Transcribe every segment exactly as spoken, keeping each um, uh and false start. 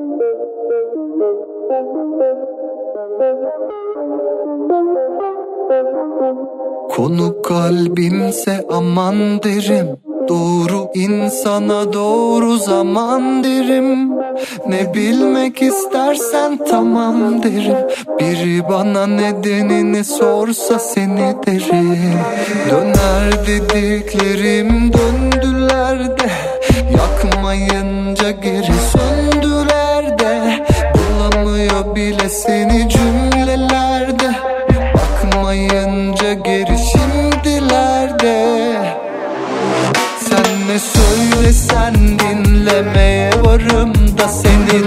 Konu kalbimse aman derim, doğru insana doğru zaman derim. Ne bilmek istersen tamam derim, biri bana nedenini sorsa seni derim. Döner dediklerim döndüler de, yakmayınca geri söndüler de. Bulamıyor bile seni cümlelerde, bakmayınca geri şimdilerde. Sen ne söylesen dinlemeye varım da, seni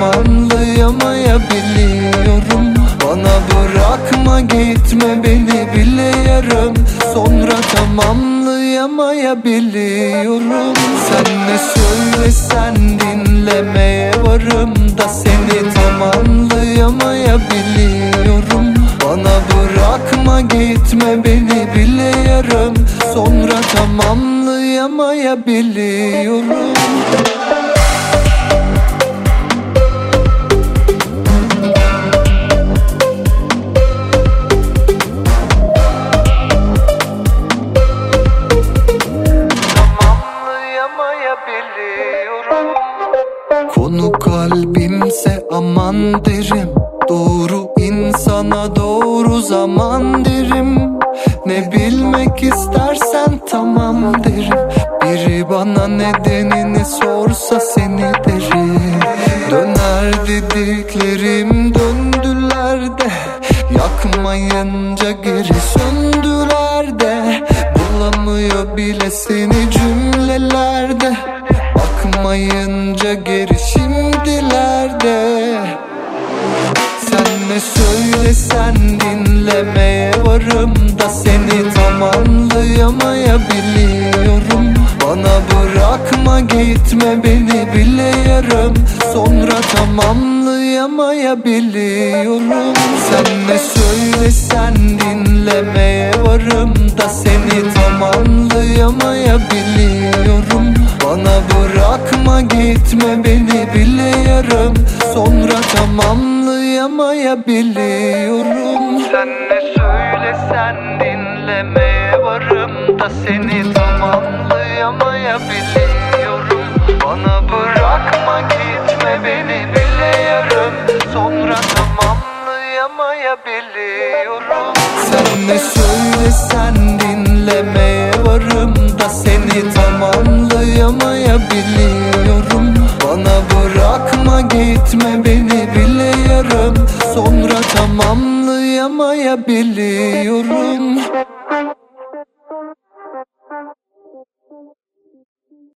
tamamlayamayabiliyorum. Bana bırakma gitme beni bile yarım, sonra tamamlayamayabiliyorum. Sen ne söylesen dinlemeye varım da, seni tamamlayamayabiliyorum. Bana bırakma gitme beni bile yarım, sonra tamamlayamayabiliyorum. Konu kalbimse aman derim, doğru insana doğru zaman derim. Ne bilmek istersen tamam derim, biri bana nedenini sorsa seni derim. Döner dediklerim döndüler de, yakmayınca geri söndüler de. Bulamıyor bile seni cümlelerde, bakmayınca geri şimdilerde. Sen ne söylesen dinlemeye varım da, seni tamamlayamayabiliyorum. Bana bırakma gitme beni bile yarım, sonra tamamlayamayabiliyorum. Sen ne söylesen dinlemeye varım da, seni tamamlayamayabiliyorum. Bana bırakma gitme beni bile yarım, sonra tamamlayamayabiliyorum. Sen ne söylesen dinlemeye varım da, seni tamamlayamayabiliyorum. Bana bırakma gitme beni bile yarım, sonra tamamlayamayabiliyorum. Sen ne söylesen dinlemeye varım da, seni tamamlayamayabiliyorum. Bana bırakma gitme beni bile yarım, sonra tamamlayamayabiliyorum.